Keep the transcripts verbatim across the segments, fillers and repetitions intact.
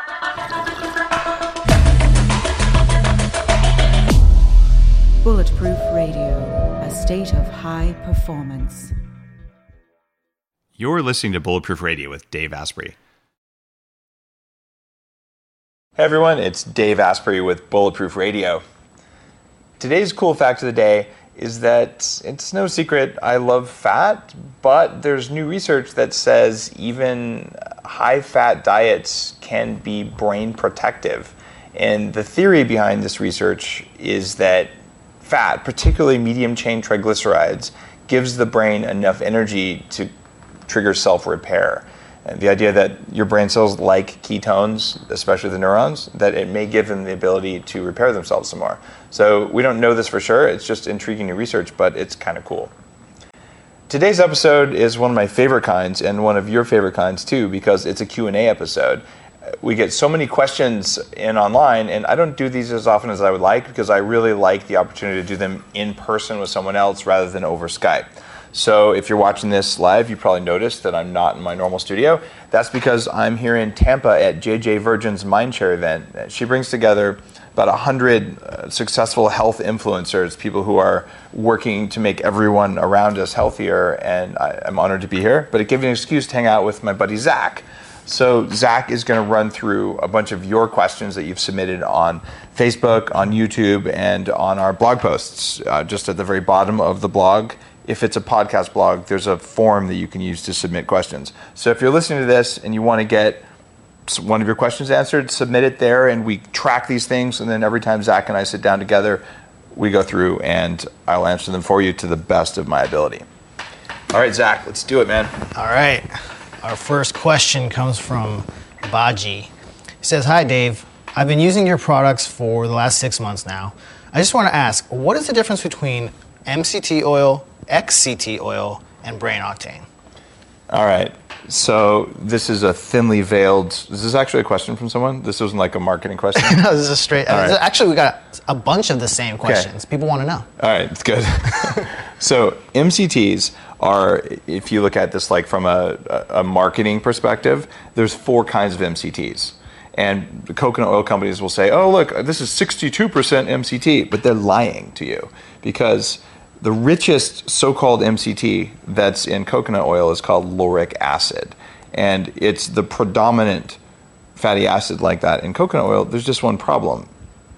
Bulletproof Radio, a state of high performance. You're listening to Bulletproof Radio with Dave Asprey. Hey everyone, it's Dave Asprey with Bulletproof Radio. Today's cool fact of the day is that it's no secret I love fat, but there's new research that says even high-fat diets can be brain protective. And the theory behind this research is that fat, particularly medium-chain triglycerides, gives the brain enough energy to trigger self-repair. And the idea that your brain cells like ketones, especially the neurons, that it may give them the ability to repair themselves some more. So we don't know this for sure. It's just intriguing new research, but it's kind of cool. Today's episode is one of my favorite kinds and one of your favorite kinds too, because it's a Q and A episode. We get so many questions in online, and I don't do these as often as I would like because I really like the opportunity to do them in person with someone else rather than over Skype. So if you're watching this live, you probably noticed that I'm not in my normal studio. That's because I'm here in Tampa at J J Virgin's Mindshare event. She brings together about one hundred uh, successful health influencers, people who are working to make everyone around us healthier, and I, I'm honored to be here. But it gave me an excuse to hang out with my buddy Zach. So Zach is going to run through a bunch of your questions that you've submitted on Facebook, on YouTube, and on our blog posts. Uh, just at the very bottom of the blog, if it's a podcast blog, there's a form that you can use to submit questions. So if you're listening to this and you want to get one of your questions answered, submit it there, and we track these things, and then every time Zach and I sit down together, we go through and I'll answer them for you to the best of my ability. All right, Zach, let's do it, man. All right. Our first question comes from Baji. He says, "Hi, Dave. I've been using your products for the last six months now. I just want to ask, what is the difference between M C T oil, X C T oil, and Brain Octane?" All right. So this is a thinly veiled, is this actually a question from someone? This wasn't like a marketing question? No, this is a straight, All right. Actually, we got a bunch of the same questions. Okay. People want to know. All right, it's good. So M C Ts are, if you look at this like from a, a marketing perspective, there's four kinds of M C Ts. And the coconut oil companies will say, oh, look, this is sixty-two percent M C T, but they're lying to you because the richest so-called M C T that's in coconut oil is called lauric acid. And it's the predominant fatty acid like that in coconut oil. There's just one problem.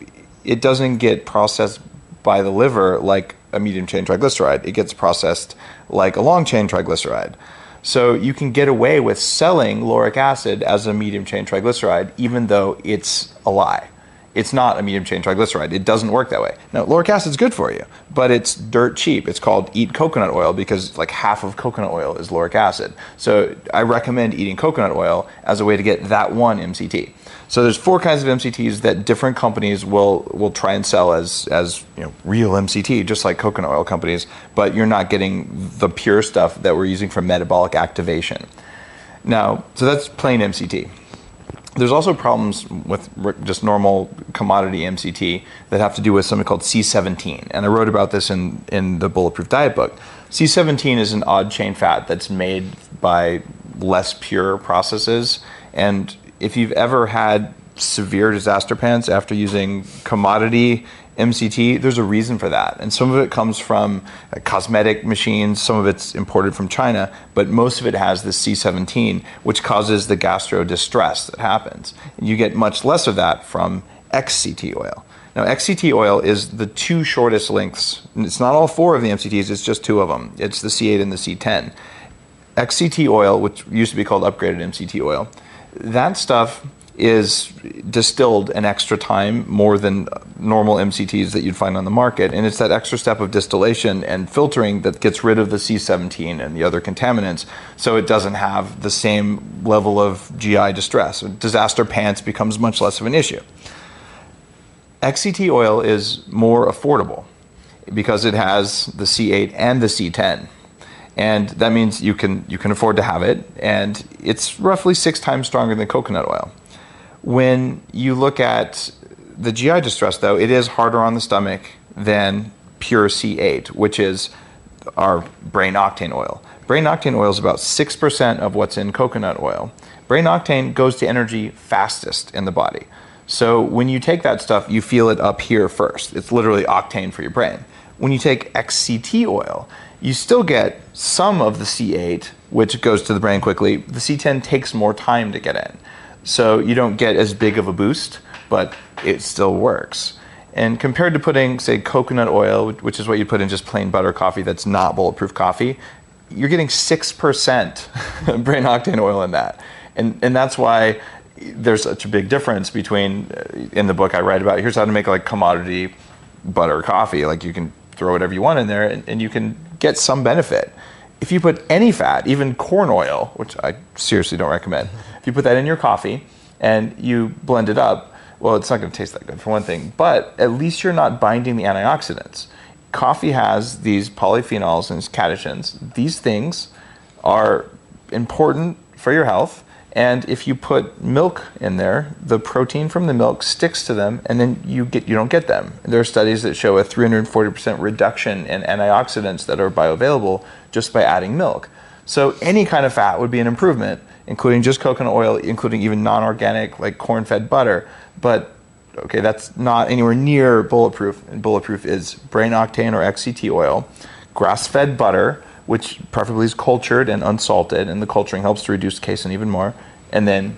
It doesn't get processed by the liver like a medium-chain triglyceride. It gets processed like a long-chain triglyceride. So you can get away with selling lauric acid as a medium-chain triglyceride even though it's a lie. It's not a medium-chain triglyceride. It doesn't work that way. Now, lauric acid is good for you, but it's dirt cheap. It's called eat coconut oil because like half of coconut oil is lauric acid. So I recommend eating coconut oil as a way to get that one M C T. So there's four kinds of M C Ts that different companies will will try and sell as as you know real M C T, just like coconut oil companies, but you're not getting the pure stuff that we're using for metabolic activation. Now, so that's plain M C T. There's also problems with just normal commodity M C T that have to do with something called C seventeen. And I wrote about this in, in the Bulletproof Diet book. C seventeen is an odd chain fat that's made by less pure processes. And if you've ever had severe disaster pants after using commodity M C T, there's a reason for that. And some of it comes from uh, cosmetic machines, some of it's imported from China, but most of it has this C seventeen, which causes the gastro distress that happens. And you get much less of that from X C T oil. Now, X C T oil is the two shortest lengths. And it's not all four of the M C Ts, it's just two of them. It's the C eight and the C ten. X C T oil, which used to be called upgraded M C T oil, that stuff is distilled an extra time more than normal M C Ts that you'd find on the market. And it's that extra step of distillation and filtering that gets rid of the C seventeen and the other contaminants, so it doesn't have the same level of G I distress. So disaster pants becomes much less of an issue. X C T oil is more affordable because it has the C eight and the C ten. And that means you can you can afford to have it, and it's roughly six times stronger than coconut oil. When you look at the G I distress, though, it is harder on the stomach than pure C eight, which is our brain octane oil. Brain octane oil is about six percent of what's in coconut oil. Brain octane goes to energy fastest in the body. So when you take that stuff, you feel it up here first. It's literally octane for your brain. When you take X C T oil, you still get some of the C eight, which goes to the brain quickly. The C ten takes more time to get in. So you don't get as big of a boost, but it still works. And compared to putting, say, coconut oil, which is what you put in just plain butter coffee that's not bulletproof coffee, you're getting six percent brain octane oil in that. And and that's why there's such a big difference between, in the book I write about, here's how to make like commodity butter coffee. Like you can throw whatever you want in there and, and you can get some benefit. If you put any fat, even corn oil, which I seriously don't recommend, if you put that in your coffee and you blend it up, well, it's not going to taste that good for one thing, but at least you're not binding the antioxidants. Coffee has these polyphenols and catechins. These things are important for your health, and if you put milk in there, the protein from the milk sticks to them, and then you get you don't get them. There are studies that show a three hundred forty percent reduction in antioxidants that are bioavailable just by adding milk. So any kind of fat would be an improvement, including just coconut oil, including even non-organic like corn-fed butter. But okay, that's not anywhere near bulletproof. And bulletproof is brain octane or X C T oil, grass-fed butter, which preferably is cultured and unsalted, and the culturing helps to reduce casein even more. And then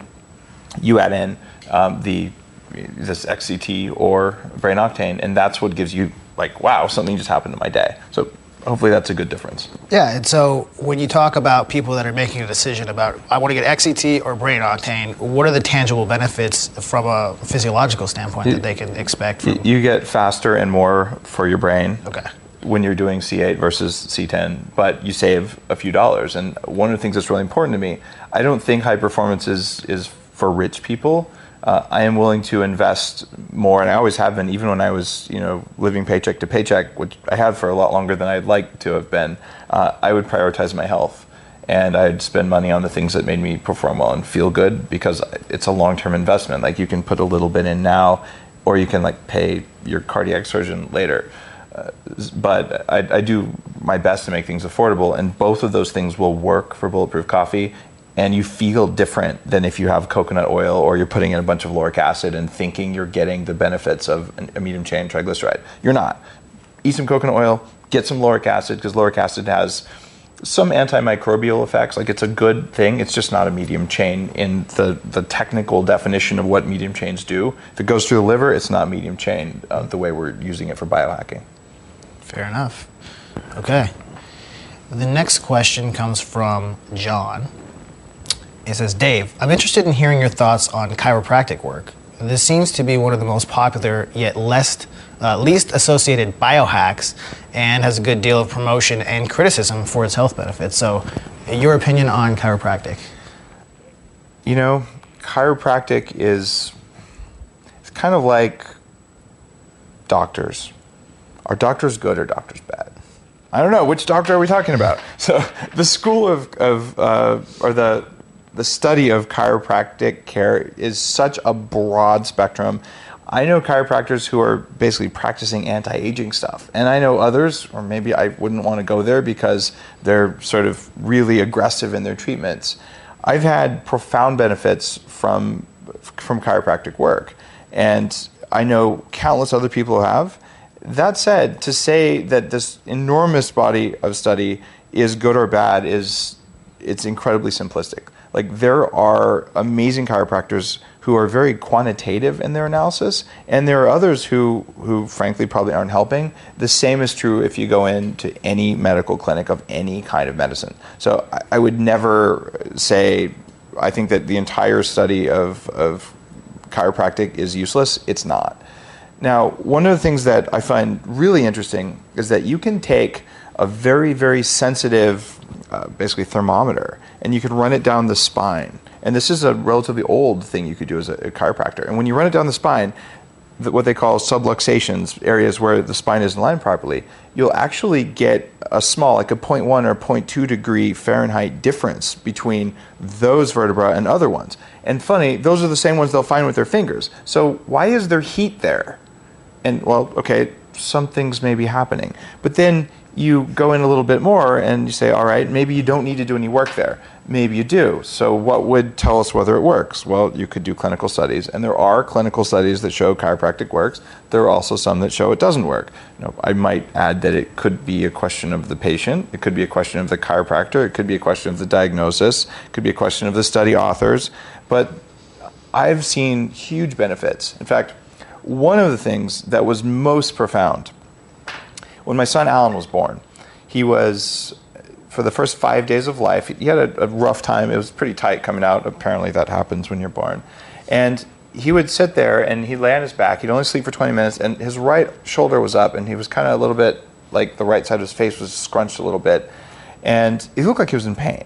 you add in um, the this X C T or brain octane, and that's what gives you like, wow, something just happened in my day. So hopefully that's a good difference. Yeah, and so when you talk about people that are making a decision about, I want to get X C T or brain octane, what are the tangible benefits from a physiological standpoint you, that they can expect? From... You get faster and more for your brain. Okay. When you're doing C eight versus C ten, but you save a few dollars. And one of the things that's really important to me, I don't think high performance is, is for rich people. Uh, I am willing to invest more, and I always have been, even when I was, you know, living paycheck to paycheck, which I have for a lot longer than I'd like to have been. Uh, I would prioritize my health, and I'd spend money on the things that made me perform well and feel good, because it's a long-term investment. Like, you can put a little bit in now, or you can like pay your cardiac surgeon later. Uh, but I, I do my best to make things affordable, and both of those things will work for bulletproof coffee. And you feel different than if you have coconut oil or you're putting in a bunch of lauric acid and thinking you're getting the benefits of a medium chain triglyceride. You're not. Eat some coconut oil, get some lauric acid, because lauric acid has some antimicrobial effects. Like, it's a good thing. It's just not a medium chain in the, the technical definition of what medium chains do. If it goes through the liver, it's not medium chain uh, the way we're using it for biohacking. Fair enough. Okay. The next question comes from John. It says, Dave, I'm interested in hearing your thoughts on chiropractic work. This seems to be one of the most popular yet less, uh, least associated biohacks, and has a good deal of promotion and criticism for its health benefits. So, your opinion on chiropractic? You know, chiropractic is it's kind of like doctors. Are doctors good or doctors bad? I don't know. Which doctor are we talking about? So the school of, of uh, or the the study of chiropractic care is such a broad spectrum. I know chiropractors who are basically practicing anti-aging stuff, and I know others, or maybe I wouldn't want to go there because they're sort of really aggressive in their treatments. I've had profound benefits from from chiropractic work, and I know countless other people who have. That said, to say that this enormous body of study is good or bad is it's incredibly simplistic. Like, there are amazing chiropractors who are very quantitative in their analysis, and there are others who, who frankly probably aren't helping. The same is true if you go into any medical clinic of any kind of medicine. So I, I would never say, I think that the entire study of, of chiropractic is useless. It's not. Now, one of the things that I find really interesting is that you can take a very, very sensitive, uh, basically thermometer, and you can run it down the spine. And this is a relatively old thing you could do as a, a chiropractor. And when you run it down the spine, the, what they call subluxations, areas where the spine isn't aligned properly, you'll actually get a small, like a zero point one or zero point two degree Fahrenheit difference between those vertebrae and other ones. And funny, those are the same ones they'll find with their fingers. So why is there heat there? And, well, okay, some things may be happening. But then you go in a little bit more and you say, all right, maybe you don't need to do any work there. Maybe you do. So what would tell us whether it works? Well, you could do clinical studies, and there are clinical studies that show chiropractic works. There are also some that show it doesn't work. You know, I might add that it could be a question of the patient, it could be a question of the chiropractor, it could be a question of the diagnosis, it could be a question of the study authors, but I've seen huge benefits. In fact, one of the things that was most profound, when my son Alan was born, he was, for the first five days of life, he had a, a rough time. It was pretty tight coming out. Apparently that happens when you're born. And he would sit there and he'd lay on his back. He'd only sleep for twenty minutes, and his right shoulder was up, and he was kind of a little bit, like the right side of his face was scrunched a little bit. And he looked like he was in pain.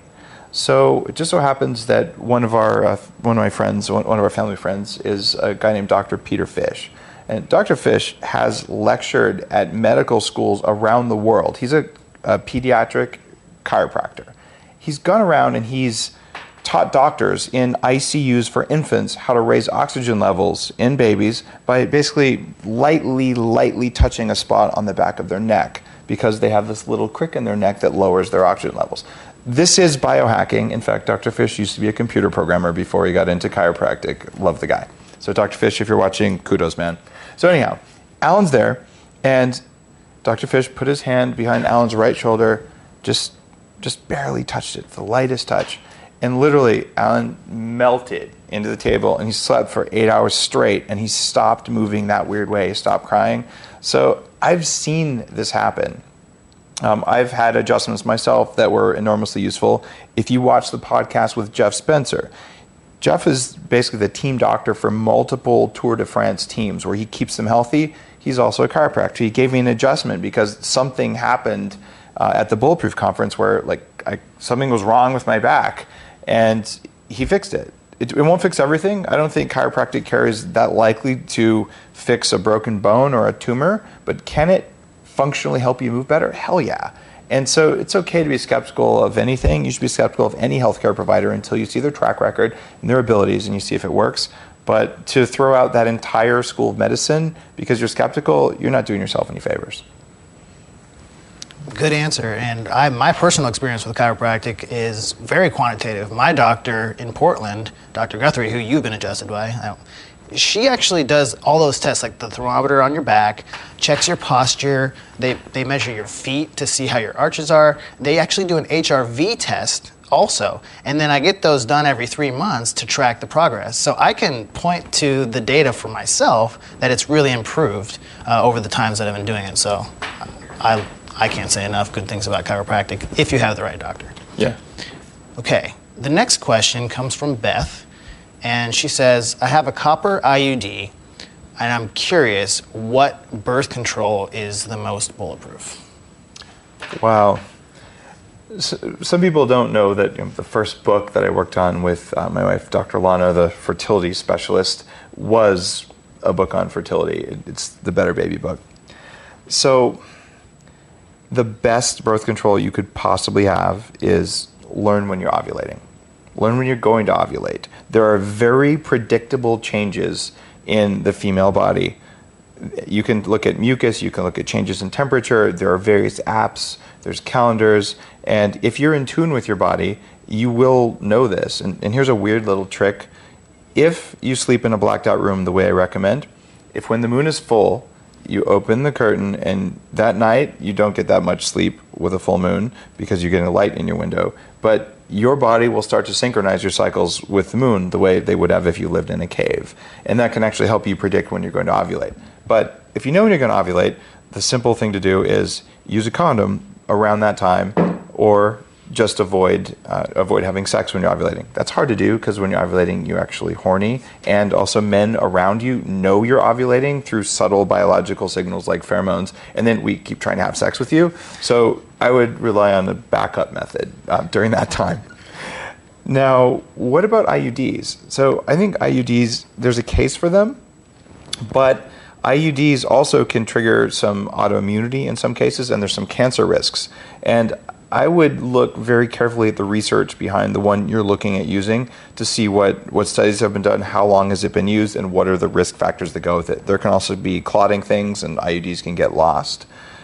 So it just so happens that one of our, uh, one of my friends, one, one of our family friends is a guy named Doctor Peter Fish. And Doctor Fish has lectured at medical schools around the world. He's a, a pediatric chiropractor. He's gone around and he's taught doctors in I C Us for infants how to raise oxygen levels in babies by basically lightly, lightly touching a spot on the back of their neck, because they have this little crick in their neck that lowers their oxygen levels. This is biohacking. In fact, Doctor Fish used to be a computer programmer before he got into chiropractic. Love the guy. So Doctor Fish, if you're watching, kudos, man. So anyhow, Alan's there, and Doctor Fish put his hand behind Alan's right shoulder, just just barely touched it, the lightest touch. And literally, Alan melted into the table, and he slept for eight hours straight, and he stopped moving that weird way. He stopped crying. So I've seen this happen. Um, I've had adjustments myself that were enormously useful. If you watch the podcast with Jeff Spencer, Jeff is basically the team doctor for multiple Tour de France teams where he keeps them healthy. He's also a chiropractor. He gave me an adjustment because something happened uh, at the Bulletproof conference where like I, something was wrong with my back, and he fixed it. it. It won't fix everything. I don't think chiropractic care is that likely to fix a broken bone or a tumor, but can it functionally help you move better? Hell yeah. And so it's okay to be skeptical of anything. You should be skeptical of any healthcare provider until you see their track record and their abilities and you see if it works. But to throw out that entire school of medicine because you're skeptical, you're not doing yourself any favors. Good answer. And I, my personal experience with chiropractic is very quantitative. My doctor in Portland, Doctor Guthrie, who you've been adjusted by, I don't, she actually does all those tests, like the thermometer on your back, checks your posture, they, they measure your feet to see how your arches are. They actually do an H R V test also, and then I get those done every three months to track the progress. So I can point to the data for myself that it's really improved uh, over the times that I've been doing it. So I, I can't say enough good things about chiropractic if you have the right doctor. Yeah. Okay, the next question comes from Beth. And she says, I have a copper I U D, and I'm curious what birth control is the most bulletproof. Wow. So, some people don't know that you know, the first book that I worked on with uh, my wife, Doctor Lana, the fertility specialist, was a book on fertility. It, it's the Better Baby book. So the best birth control you could possibly have is learn when you're ovulating. Learn when you're going to ovulate. There are very predictable changes in the female body. You can look at mucus, you can look at changes in temperature, there are various apps, there's calendars, and if you're in tune with your body, you will know this. And, and here's a weird little trick. If you sleep in a blacked out room the way I recommend, if when the moon is full, you open the curtain and that night you don't get that much sleep with a full moon because you're getting a light in your window, but your body will start to synchronize your cycles with the moon the way they would have if you lived in a cave. And that can actually help you predict when you're going to ovulate. But if you know when you're going to ovulate, the simple thing to do is use a condom around that time, or just avoid uh, avoid having sex when you're ovulating. That's hard to do because when you're ovulating, you're actually horny. And also men around you know you're ovulating through subtle biological signals like pheromones. And then we keep trying to have sex with you. So I would rely on the backup method uh, during that time. Now, what about I U Ds? So I think I U Ds, there's a case for them, but I U Ds also can trigger some autoimmunity in some cases, and there's some cancer risks. And I would look very carefully at the research behind the one you're looking at using to see what, what studies have been done, how long has it been used, and what are the risk factors that go with it. There can also be clotting things, and I U Ds can get lost.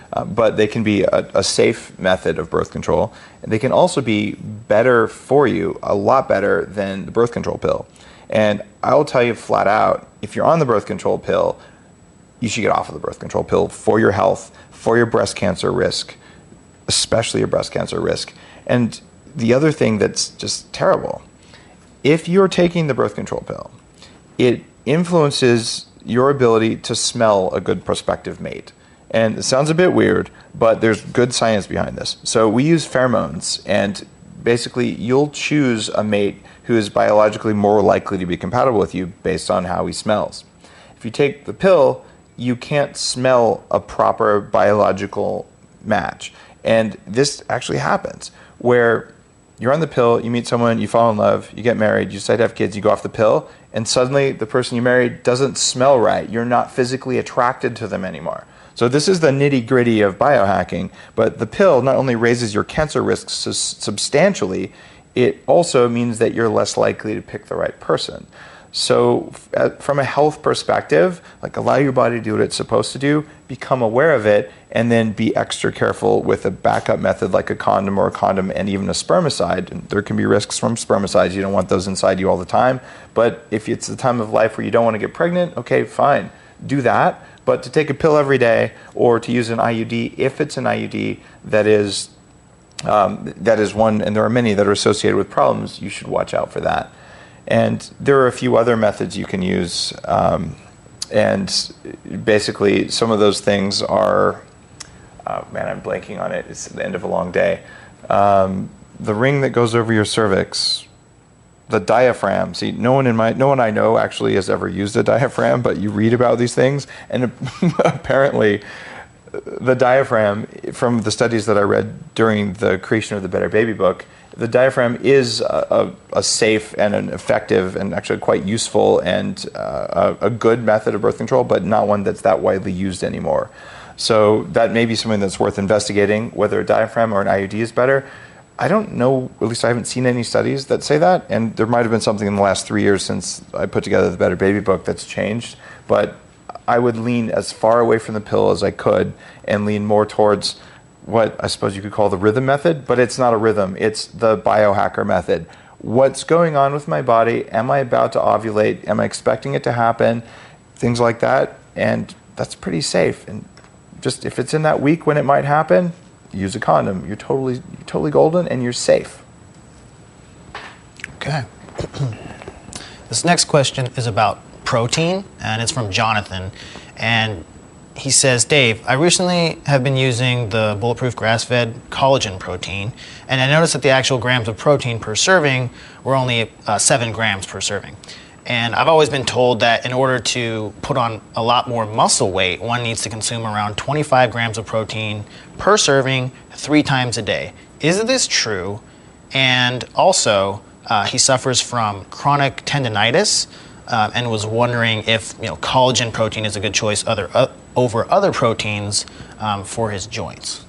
uh, but they can be a, a safe method of birth control. And they can also be better for you, a lot better than the birth control pill. And I will tell you flat out, if you're on the birth control pill, you should get off of the birth control pill for your health, for your breast cancer risk, especially your breast cancer risk. And the other thing that's just terrible, if you're taking the birth control pill, it influences your ability to smell a good prospective mate. And it sounds a bit weird, but there's good science behind this. So we use pheromones, and basically you'll choose a mate who is biologically more likely to be compatible with you based on how he smells. If you take the pill, you can't smell a proper biological match. And this actually happens, where you're on the pill, you meet someone, you fall in love, you get married, you decide to have kids, you go off the pill, and suddenly the person you married doesn't smell right. You're not physically attracted to them anymore. So this is the nitty-gritty of biohacking, but the pill not only raises your cancer risks substantially, it also means that you're less likely to pick the right person. So from a health perspective, like, allow your body to do what it's supposed to do, become aware of it, and then be extra careful with a backup method like a condom or a condom and even a spermicide. And there can be risks from spermicides. You don't want those inside you all the time. But if it's the time of life where you don't want to get pregnant, okay, fine, do that. But to take a pill every day or to use an I U D, if it's an I U D that is, um, that is one, and there are many that are associated with problems, you should watch out for that. And there are a few other methods you can use, um, and basically some of those things are, uh, man, I'm blanking on it. It's the end of a long day. Um, the ring that goes over your cervix, the diaphragm. See, no one in my, no one I know actually has ever used a diaphragm, but you read about these things, and apparently the diaphragm, from the studies that I read during the creation of the Better Baby book, the diaphragm is a, a, a safe and an effective and actually quite useful and uh, a, a good method of birth control, but not one that's that widely used anymore. So that may be something that's worth investigating, whether a diaphragm or an I U D is better. I don't know, at least I haven't seen any studies that say that, and there might have been something in the last three years since I put together the Better Baby book that's changed, but I would lean as far away from the pill as I could and lean more towards what I suppose you could call the rhythm method, but it's not a rhythm, it's the biohacker method. What's going on with my body? Am I about to ovulate? Am I expecting it to happen? Things like that, and that's pretty safe. And just if it's in that week when it might happen, use a condom. You're totally, you're totally golden, and you're safe. Okay. This next question is about protein, and it's from Jonathan. And he says, Dave, I recently have been using the Bulletproof grass-fed collagen protein, and I noticed that the actual grams of protein per serving were only uh, seven grams per serving. And I've always been told that in order to put on a lot more muscle weight, one needs to consume around twenty-five grams of protein per serving three times a day. Is this true? And also, uh, he suffers from chronic tendinitis uh, and was wondering if, you know, collagen protein is a good choice other, uh, over other proteins um, for his joints.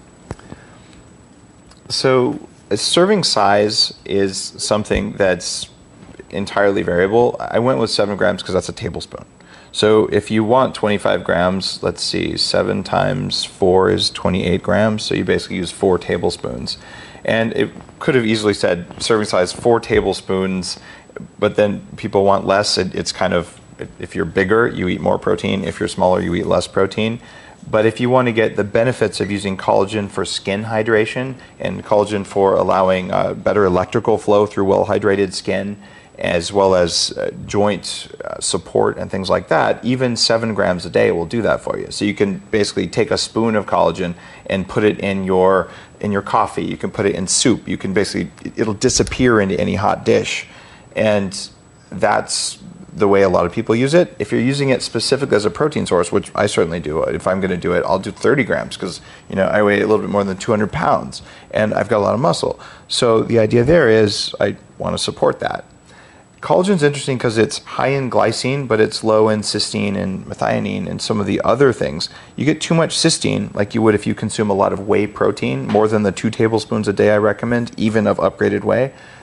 So a serving size is something that's entirely variable. I went with seven grams because that's a tablespoon. So if you want twenty-five grams, let's see, seven times four is twenty-eight grams. So you basically use four tablespoons. And it could have easily said serving size four tablespoons, but then people want less. It, it's kind of, if you're bigger, you eat more protein. If you're smaller, you eat less protein. But if you want to get the benefits of using collagen for skin hydration and collagen for allowing uh, better electrical flow through well-hydrated skin, as well as uh, joint uh, support and things like that, even seven grams a day will do that for you. So you can basically take a spoon of collagen and put it in your in your coffee. You can put it in soup. You can basically, it'll disappear into any hot dish. And that's the way a lot of people use it. If you're using it specifically as a protein source, which I certainly do, if I'm going to do it, I'll do thirty grams because, you know, I weigh a little bit more than two hundred pounds and I've got a lot of muscle. So the idea there is I want to support that. Collagen's interesting because it's high in glycine, but it's low in cysteine and methionine and some of the other things. You get too much cysteine, like you would if you consume a lot of whey protein, more than the two tablespoons a day I recommend, even of upgraded whey.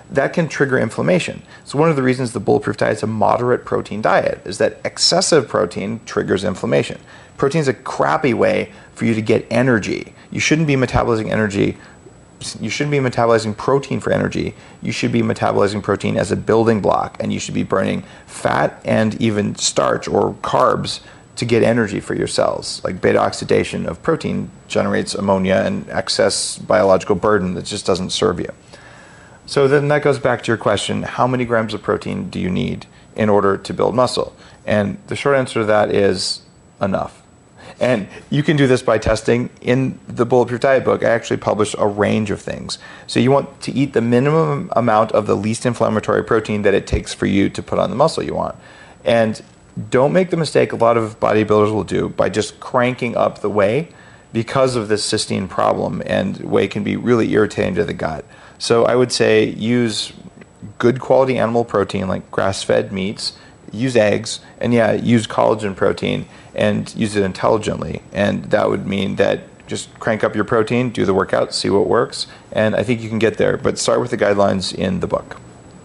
that can trigger inflammation. So one of the reasons the Bulletproof diet is a moderate protein diet is that excessive protein triggers inflammation. Protein is a crappy way for you to get energy. You shouldn't be metabolizing energy. You shouldn't be metabolizing protein for energy. You should be metabolizing protein as a building block, and you should be burning fat and even starch or carbs to get energy for your cells. Like beta oxidation of protein generates ammonia and excess biological burden that just doesn't serve you. So then that goes back to your question, how many grams of protein do you need in order to build muscle? And the short answer to that is enough. And you can do this by testing. In the Bulletproof Diet book, I actually published a range of things. So you want to eat the minimum amount of the least inflammatory protein that it takes for you to put on the muscle you want. And don't make the mistake a lot of bodybuilders will do by just cranking up the whey because of this cysteine problem, and whey can be really irritating to the gut. So I would say use good quality animal protein like grass-fed meats, use eggs, and yeah, use collagen protein and use it intelligently. And that would mean that just crank up your protein, do the workout, see what works, and I think you can get there. But start with the guidelines in the book.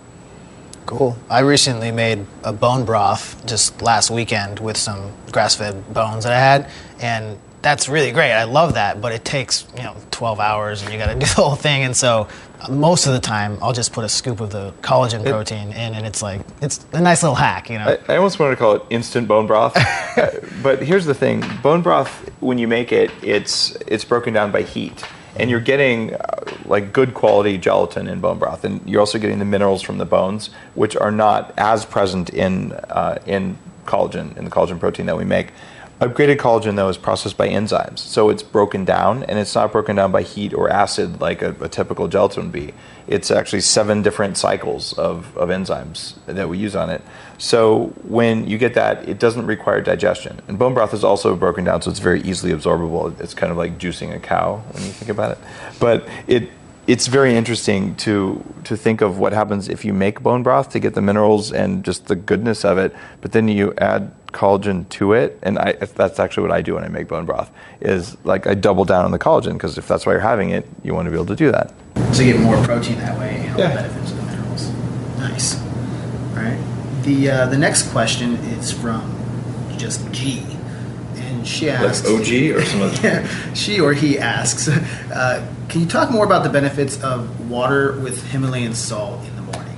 Cool. I recently made a bone broth just last weekend with some grass-fed bones that I had, and that's really great. I love that, but it takes, you know, twelve hours, and you got to do the whole thing. And so most of the time, I'll just put a scoop of the collagen protein in, and it's like, it's a nice little hack, you know. I, I almost wanted to call it instant bone broth, but here's the thing: bone broth, when you make it, it's it's broken down by heat. And you're getting uh, like good quality gelatin in bone broth, and you're also getting the minerals from the bones, which are not as present in uh, in collagen, in the collagen protein that we make. Upgraded collagen, though, is processed by enzymes, so it's broken down, and it's not broken down by heat or acid like a, a typical gelatin would be. It's actually seven different cycles of, of enzymes that we use on it. So when you get that, it doesn't require digestion. And bone broth is also broken down, so it's very easily absorbable. It's kind of like juicing a cow when you think about it. But it it's very interesting to to think of what happens if you make bone broth to get the minerals and just the goodness of it, but then you add collagen to it, and I, that's actually what I do when I make bone broth, is like I double down on the collagen, because if that's why you're having it, you want to be able to do that. So you get more protein that way, and all Yeah. the benefits of the minerals. Nice. All right. The uh, the next question is from just G, and she asks, Like O G or some other? yeah, she or he asks, uh, can you talk more about the benefits of water with Himalayan salt in the morning?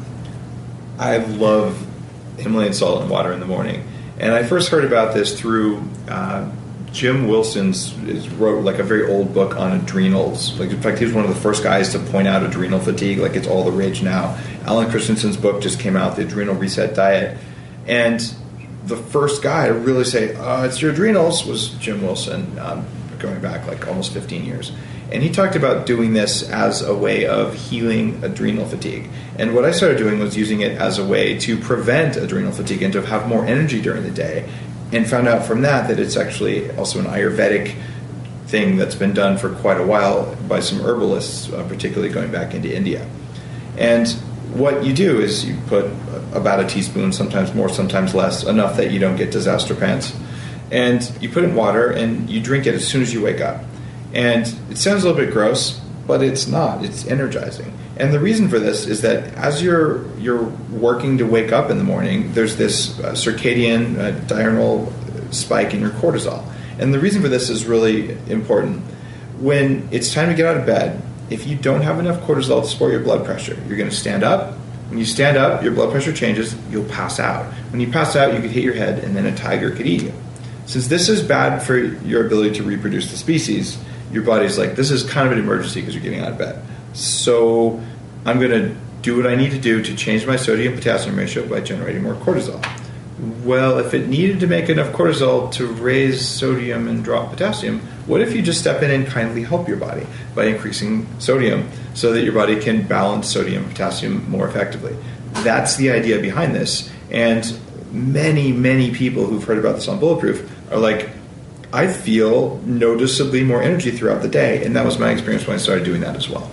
I love Himalayan salt and water in the morning. And I first heard about this through uh, Jim Wilson's is, wrote like a very old book on adrenals. Like, in fact, he was one of the first guys to point out adrenal fatigue. Like, it's all the rage now. Alan Christensen's book just came out, The Adrenal Reset Diet. And the first guy to really say, uh, it's your adrenals, was Jim Wilson, um, going back like almost fifteen years. And he talked about doing this as a way of healing adrenal fatigue. And what I started doing was using it as a way to prevent adrenal fatigue and to have more energy during the day. And found out from that that it's actually also an Ayurvedic thing that's been done for quite a while by some herbalists, uh, particularly going back into India. And what you do is you put about a teaspoon, sometimes more, sometimes less, enough that you don't get disaster pants. And you put it in water and you drink it as soon as you wake up. And it sounds a little bit gross, but it's not. It's energizing. And the reason for this is that as you're you're working to wake up in the morning, there's this uh, circadian uh, diurnal spike in your cortisol. And the reason for this is really important. When it's time to get out of bed, if you don't have enough cortisol to support your blood pressure, you're going to stand up. When you stand up, your blood pressure changes, you'll pass out. When you pass out, you could hit your head, and then a tiger could eat you. Since this is bad for your ability to reproduce the species, your body's like, this is kind of an emergency because you're getting out of bed. So I'm going to do what I need to do to change my sodium-potassium ratio by generating more cortisol. Well, if it needed to make enough cortisol to raise sodium and drop potassium, what if you just step in and kindly help your body by increasing sodium so that your body can balance sodium and potassium more effectively? That's the idea behind this. And many, many people who've heard about this on Bulletproof are like, I feel noticeably more energy throughout the day. And that was my experience when I started doing that as well.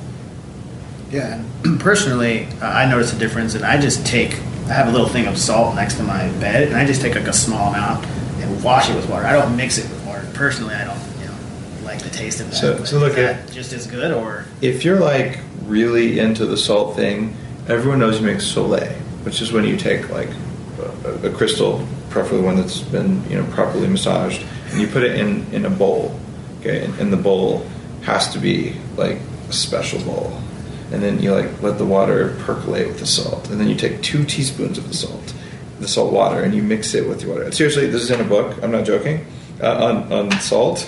Yeah, and personally, uh, I noticed a difference, and I just take, I have a little thing of salt next to my bed, and I just take like a small amount and wash it with water. I don't mix it with water. Personally, I don't, you know, like the taste of that. So, so look at at just as good, or if you're like really into the salt thing, everyone knows you make Soleil, which is when you take like a, a crystal, preferably one that's been you know properly massaged, and you put it in, in a bowl. Okay, and, and the bowl has to be like a special bowl, and then you like let the water percolate with the salt, and then you take two teaspoons of the salt, the salt water, and you mix it with your water. Seriously, this is in a book. I'm not joking. Uh, on on salt.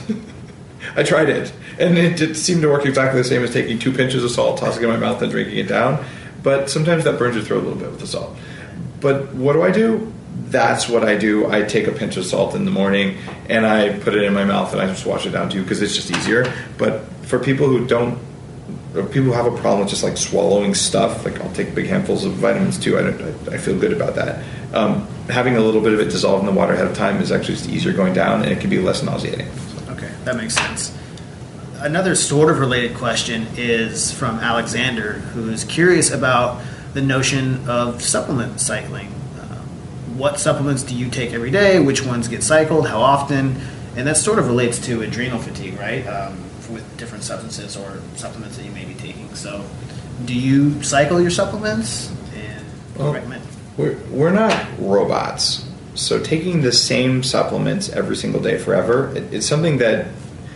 I tried it, and it did seem to work exactly the same as taking two pinches of salt, tossing it in my mouth, and drinking it down. But sometimes that burns your throat a little bit with the salt. But what do I do? That's what I do. I take a pinch of salt in the morning, and I put it in my mouth, and I just wash it down too, because it's just easier. But for people who don't, or people who have a problem with just like swallowing stuff, like I'll take big handfuls of vitamins too. I, don't, I, I feel good about that. Um, having a little bit of it dissolved in the water ahead of time is actually just easier going down, and it can be less nauseating. Okay, that makes sense. Another sort of related question is from Alexander, who is curious about the notion of supplement cycling. Uh, what supplements do you take every day? Which ones get cycled? How often? And that sort of relates to adrenal fatigue, right? Um, with different substances or supplements that you may be taking. So, do you cycle your supplements? And what do you well, recommend? We're, we're not robots. So taking the same supplements every single day forever, it, it's something that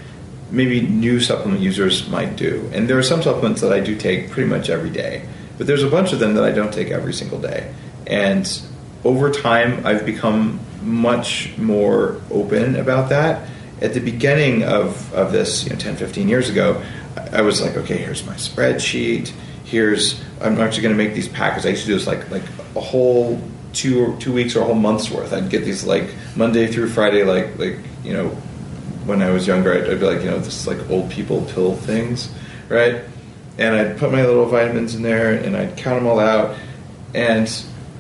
maybe new supplement users might do. And there are some supplements that I do take pretty much every day. But there's a bunch of them that I don't take every single day. And over time, I've become much more open about that. At the beginning of, of this, you know, ten, fifteen years ago, I was like, okay, here's my spreadsheet. Here's, I'm actually going to make these packets. I used to do this like like a whole two or two weeks or a whole month's worth. I'd get these like Monday through Friday, like like you know, when I was younger, I'd, I'd be like, you know, this like old people pill things, right? And I'd put my little vitamins in there, and I'd count them all out. And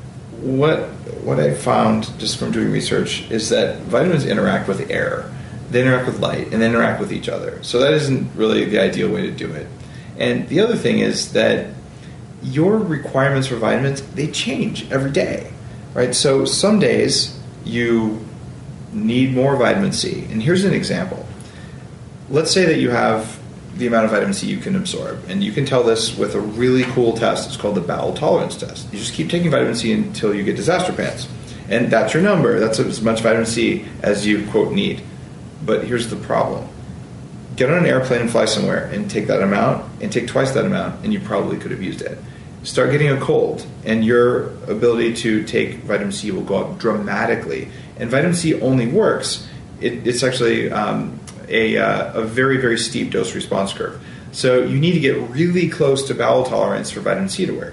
what what I found just from doing research is that vitamins interact with air. They interact with light, and they interact with each other. So that isn't really the ideal way to do it. And the other thing is that your requirements for vitamins, they change every day, right? So some days you need more vitamin C. And here's an example. Let's say that you have the amount of vitamin C you can absorb. And you can tell this with a really cool test. It's called the bowel tolerance test. You just keep taking vitamin C until you get disaster pants. And that's your number. That's as much vitamin C as you, quote, need. But here's the problem. Get on an airplane and fly somewhere and take that amount and take twice that amount, and you probably could have used it. Start getting a cold, and your ability to take vitamin C will go up dramatically. And vitamin C only works, it, it's actually um, a, uh, a very, very steep dose response curve. So you need to get really close to bowel tolerance for vitamin C to work.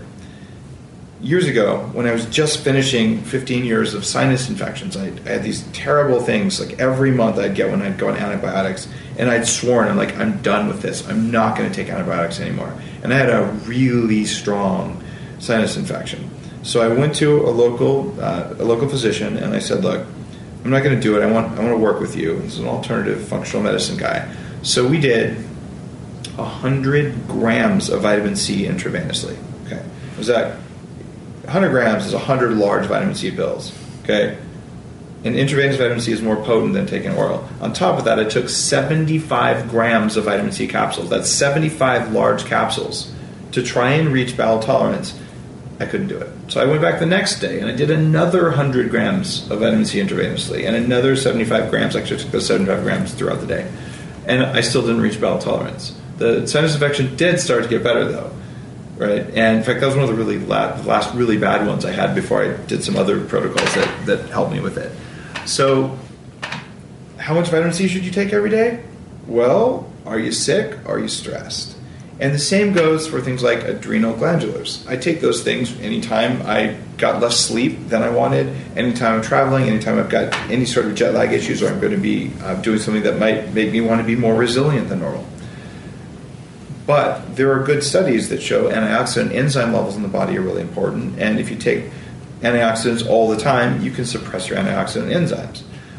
Years ago, when I was just finishing fifteen years of sinus infections, I, I had these terrible things. Like every month I'd get when I'd go on antibiotics, and I'd sworn, I'm like, I'm done with this. I'm not going to take antibiotics anymore. And I had a really strong sinus infection. So I went to a local uh, a local physician, and I said, look, I'm not going to do it. I want I want to work with you. He's an alternative functional medicine guy. So we did one hundred grams of vitamin C intravenously. Okay, was that one hundred grams is one hundred large vitamin C pills, okay? And intravenous vitamin C is more potent than taking oral. On top of that, I took seventy-five grams of vitamin C capsules. That's seventy-five large capsules to try and reach bowel tolerance. I couldn't do it. So I went back the next day, and I did another one hundred grams of vitamin C intravenously, and another seventy-five grams. Actually, I took those seventy-five grams throughout the day. And I still didn't reach bowel tolerance. The sinus infection did start to get better, though. Right, and in fact, that was one of the really la- last really bad ones I had before I did some other protocols that, that helped me with it. So, how much vitamin C should you take every day? Well, are you sick? Are you stressed? And the same goes for things like adrenal glandulars. I take those things anytime I got less sleep than I wanted, anytime I'm traveling, anytime I've got any sort of jet lag issues, or I'm going to be uh, doing something that might make me want to be more resilient than normal. But there are good studies that show antioxidant enzyme levels in the body are really important. And if you take antioxidants all the time, you can suppress your antioxidant enzymes.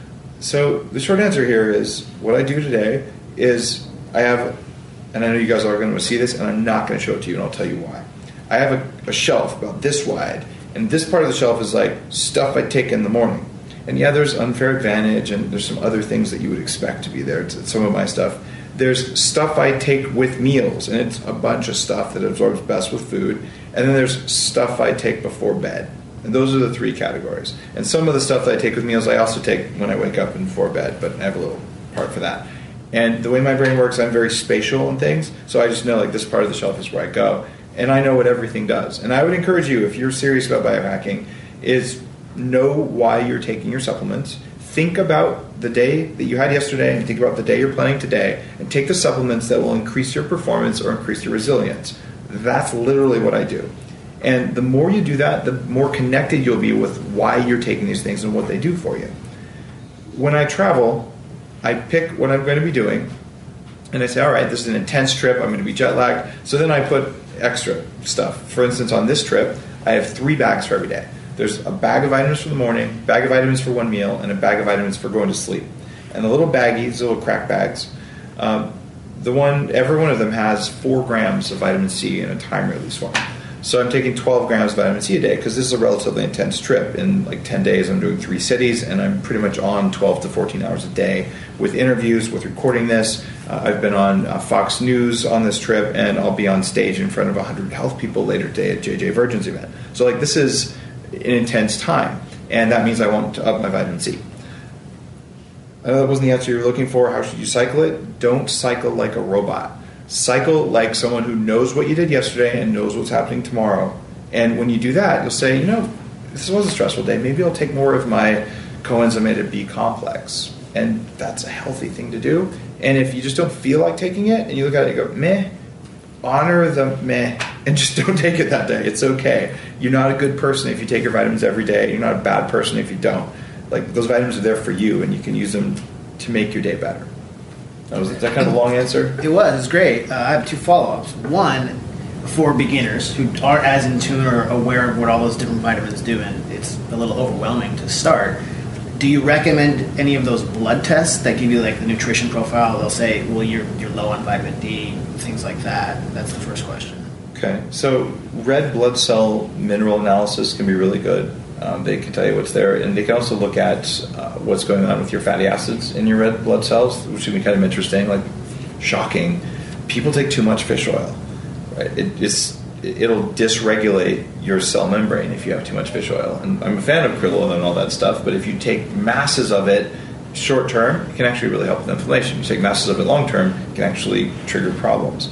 So the short answer here is what I do today is I have, and I know you guys are going to see this, and I'm not going to show it to you, and I'll tell you why. I have a, a shelf about this wide, and this part of the shelf is like stuff I take in the morning. And yeah, there's Unfair Advantage, and there's some other things that you would expect to be there. It's some of my stuff. There's stuff I take with meals, and it's a bunch of stuff that absorbs best with food. And And then there's stuff I take before bed. And those are the three categories. And some of the stuff that I take with meals I also take when I wake up and before bed, but I have a little part for that. And the way my brain works, I'm very spatial and things, so I just know like this part of the shelf is where I go. And I know what everything does. And I would encourage you, if you're serious about biohacking, is know why you're taking your supplements. Think about the day that you had yesterday and think about the day you're planning today, and take the supplements that will increase your performance or increase your resilience. That's literally what I do. And the more you do that, the more connected you'll be with why you're taking these things and what they do for you. When I travel, I pick what I'm going to be doing, and I say, all right, this is an intense trip, I'm going to be jet lagged, so then I put extra stuff. For instance, on this trip, I have three bags for every day. There's a bag of vitamins for the morning, bag of vitamins for one meal, and a bag of vitamins for going to sleep. And the little baggies, the little crack bags, um, the one, every one of them has four grams of vitamin C in a time release form. So I'm taking twelve grams of vitamin C a day because this is a relatively intense trip. In like ten days, I'm doing three cities, and I'm pretty much on twelve to fourteen hours a day with interviews, with recording this. Uh, I've been on uh, Fox News on this trip, and I'll be on stage in front of one hundred health people later today at J J Virgin's event. So like this is an intense time, and that means I want to up my vitamin C. I know that wasn't the answer you were looking for. How should you cycle it? Don't cycle like a robot. Cycle like someone who knows what you did yesterday and knows what's happening tomorrow. And when you do that, you'll say, you know, this was a stressful day. Maybe I'll take more of my coenzymated B complex. And that's a healthy thing to do. And if you just don't feel like taking it and you look at it and go, meh, honor the meh and just don't take it that day. It's okay. You're not a good person if you take your vitamins every day. You're not a bad person if you don't. Like, those vitamins are there for you, and you can use them to make your day better. That was, is that kind of a long answer? It was. It's great. Uh, I have two follow-ups. One, for beginners who aren't as in tune or aware of what all those different vitamins do, and it's a little overwhelming to start, do you recommend any of those blood tests that give you like the nutrition profile? They'll say, well, you're you're low on vitamin D, things like that. That's the first question. Okay. So red blood cell mineral analysis can be really good. Um, they can tell you what's there, and they can also look at uh, what's going on with your fatty acids in your red blood cells, which can be kind of interesting. Like, shocking, people take too much fish oil. Right? It, it's it'll dysregulate your cell membrane if you have too much fish oil. And I'm a fan of krill oil and all that stuff, but if you take masses of it short term, it can actually really help with inflammation. If you take masses of it long term, it can actually trigger problems.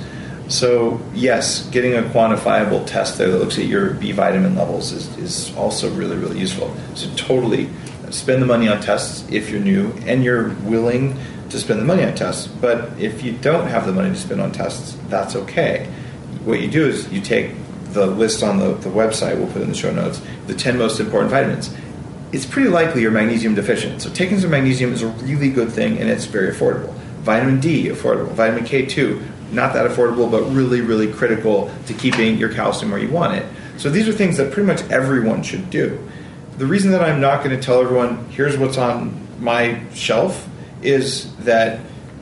So yes, getting a quantifiable test there that looks at your B vitamin levels is, is also really, really useful. So totally spend the money on tests if you're new and you're willing to spend the money on tests. But if you don't have the money to spend on tests, that's okay. What you do is you take the list on the, the website, we'll put in the show notes, the ten most important vitamins. It's pretty likely you're magnesium deficient. So taking some magnesium is a really good thing, and it's very affordable. Vitamin D, affordable. Vitamin K two, not that affordable, but really, really critical to keeping your calcium where you want it. So these are things that pretty much everyone should do. The reason that I'm not going to tell everyone, here's what's on my shelf, is that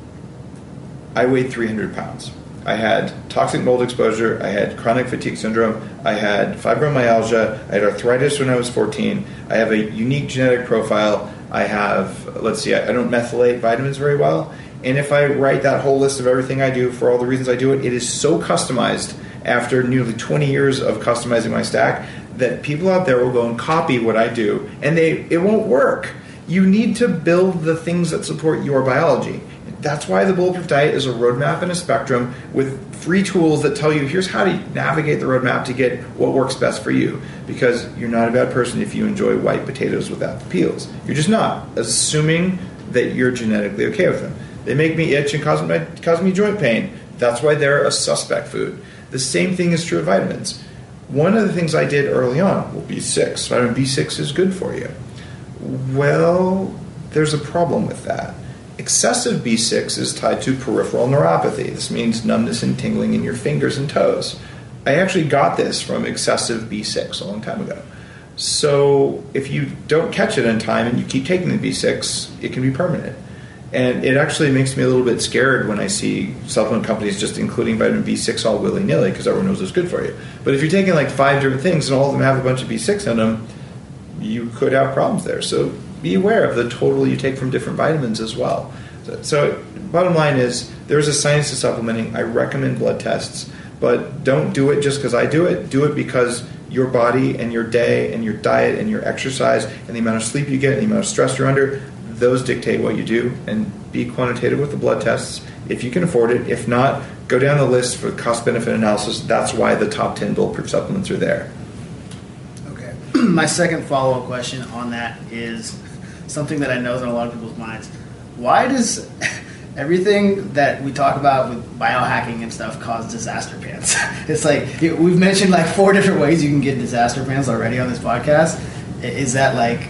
I weighed three hundred pounds. I had toxic mold exposure, I had chronic fatigue syndrome, I had fibromyalgia, I had arthritis when I was fourteen, I have a unique genetic profile, I have, let's see, I don't methylate vitamins very well, and if I write that whole list of everything I do for all the reasons I do it, it is so customized after nearly twenty years of customizing my stack that people out there will go and copy what I do, and they it won't work. You need to build the things that support your biology. That's why the Bulletproof Diet is a roadmap and a spectrum with free tools that tell you here's how to navigate the roadmap to get what works best for you. Because you're not a bad person if you enjoy white potatoes without the peels. You're just not, assuming that you're genetically okay with them. They make me itch and cause me, cause me joint pain. That's why they're a suspect food. The same thing is true of vitamins. One of the things I did early on, well, B six. Vitamin B six is good for you. Well, there's a problem with that. Excessive B six is tied to peripheral neuropathy. This means numbness and tingling in your fingers and toes. I actually got this from excessive B six a long time ago. So if you don't catch it in time and you keep taking the B six, it can be permanent. And it actually makes me a little bit scared when I see supplement companies just including vitamin B six all willy-nilly because everyone knows it's good for you. But if you're taking like five different things and all of them have a bunch of B six in them, you could have problems there. So be aware of the total you take from different vitamins as well. So, so bottom line is, there's a science to supplementing. I recommend blood tests. but don't do it just because I do it. Do it because your body and your day and your diet and your exercise and the amount of sleep you get and the amount of stress you're under, those dictate what you do. And be quantitative with the blood tests if you can afford it. If not, go down the list for cost-benefit analysis. That's why the top ten bulletproof supplements are there. Okay. My second follow-up question on that is something that I know is in a lot of people's minds. Why does everything that we talk about with biohacking and stuff cause disaster pants? It's like, we've mentioned like four different ways you can get disaster pants already on this podcast. Is that like...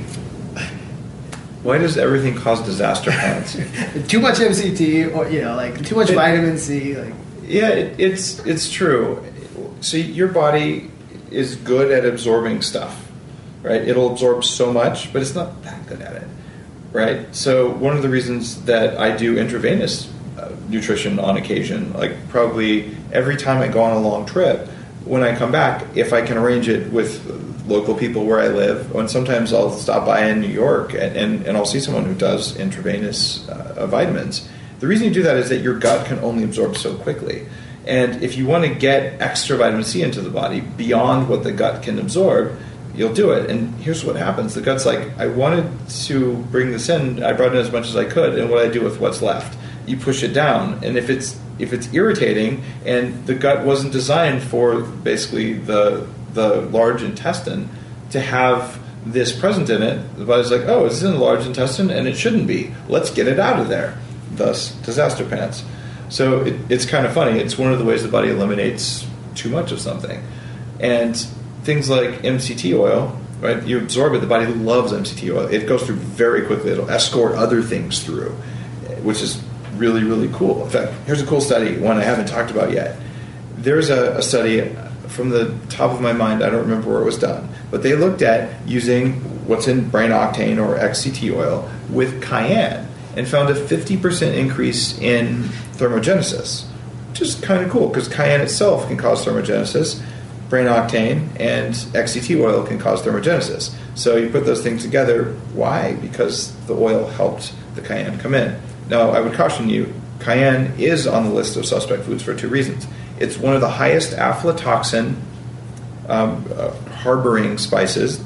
Why does everything cause disaster pants? Too much M C T, or, you know, like too much it, vitamin C. Like, yeah, it, it's it's true. So your body is good at absorbing stuff, right? It'll absorb so much, but it's not that good at it, right? So one of the reasons that I do intravenous uh, nutrition on occasion, like probably every time I go on a long trip, when I come back, if I can arrange it with local people where I live, and sometimes I'll stop by in New York and, and, and I'll see someone who does intravenous uh, vitamins. The reason you do that is that your gut can only absorb so quickly. And if you want to get extra vitamin C into the body beyond what the gut can absorb, you'll do it. And here's what happens. The gut's like, I wanted to bring this in, I brought in as much as I could, and what do I do with what's left? You push it down. And if it's if it's irritating and the gut wasn't designed for basically the the large intestine to have this present in it, the body's like, oh, it's in the large intestine and it shouldn't be. Let's get it out of there. Thus, disaster pants. So it, it's kind of funny. It's one of the ways the body eliminates too much of something. And things like M C T oil, right? You absorb it. The body loves M C T oil. It goes through very quickly. It'll escort other things through, which is really, really cool. In fact, here's a cool study, one I haven't talked about yet. There's a, a study from the top of my mind, I don't remember where it was done, but they looked at using what's in brain octane or X C T oil with cayenne and found a fifty percent increase in thermogenesis, which is kind of cool because cayenne itself can cause thermogenesis. Brain octane and X C T oil can cause thermogenesis. So you put those things together. Why? Because the oil helped the cayenne come in. Now, I would caution you, cayenne is on the list of suspect foods for two reasons. It's one of the highest aflatoxin um, uh, harboring spices.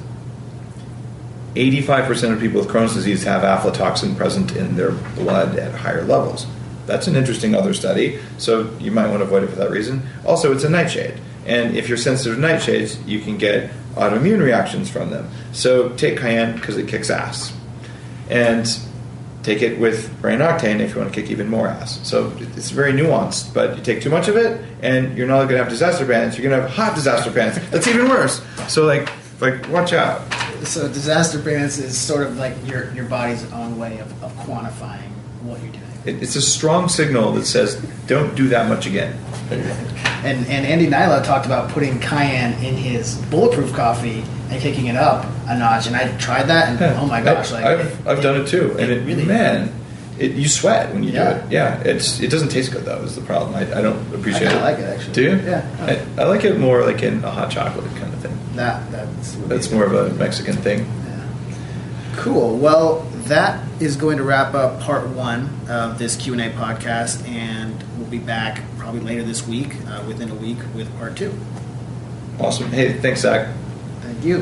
eighty-five percent of people with Crohn's disease have aflatoxin present in their blood at higher levels. That's an interesting other study, so you might want to avoid it for that reason. Also, it's a nightshade, and if you're sensitive to nightshades, you can get autoimmune reactions from them. So take cayenne because it kicks ass. And take it with brain octane if you want to kick even more ass. So it's very nuanced, but you take too much of it, and you're not going to have disaster pants. You're going to have hot disaster pants. That's even worse. So like, like watch out. So disaster pants is sort of like your your body's own way of, of quantifying what you're doing. It, it's a strong signal that says, don't do that much again. And and Andy Nyla talked about putting cayenne in his bulletproof coffee and kicking it up a notch, and I tried that, and yeah. oh my gosh, I, like I've it, I've done it too, and it, really man, it you sweat when you yeah. do it. Yeah, it's it doesn't taste good though. Is the problem? I, I don't appreciate I it. I like it actually. Do you? Yeah, I, I like it more like in a hot chocolate kind of thing. That that's that's more of a Mexican thing. Yeah. Cool. Well, that is going to wrap up part one of this Q and A podcast, and we'll be back probably later this week, uh, within a week, with part two. Awesome. Hey, thanks, Zach. Thank you.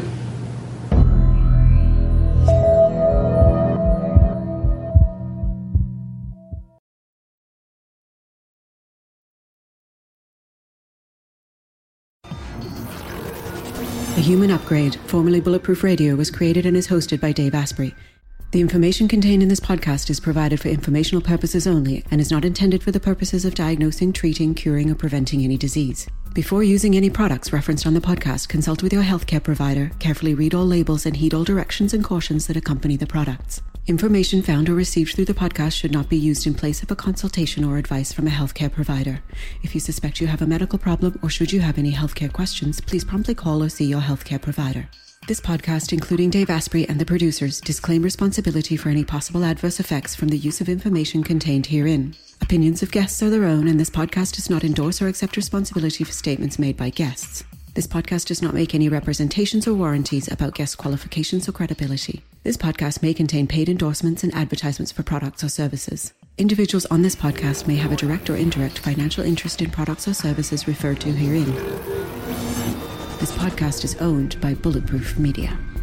The Human Upgrade, formerly Bulletproof Radio, was created and is hosted by Dave Asprey. The information contained in this podcast is provided for informational purposes only and is not intended for the purposes of diagnosing, treating, curing, or preventing any disease. Before using any products referenced on the podcast, consult with your healthcare provider, carefully read all labels, and heed all directions and cautions that accompany the products. Information found or received through the podcast should not be used in place of a consultation or advice from a healthcare provider. If you suspect you have a medical problem or should you have any healthcare questions, please promptly call or see your healthcare provider. This podcast, including Dave Asprey and the producers, disclaim responsibility for any possible adverse effects from the use of information contained herein. Opinions of guests are their own, and this podcast does not endorse or accept responsibility for statements made by guests. This podcast does not make any representations or warranties about guest qualifications or credibility. This podcast may contain paid endorsements and advertisements for products or services. Individuals on this podcast may have a direct or indirect financial interest in products or services referred to herein. This podcast is owned by Bulletproof Media.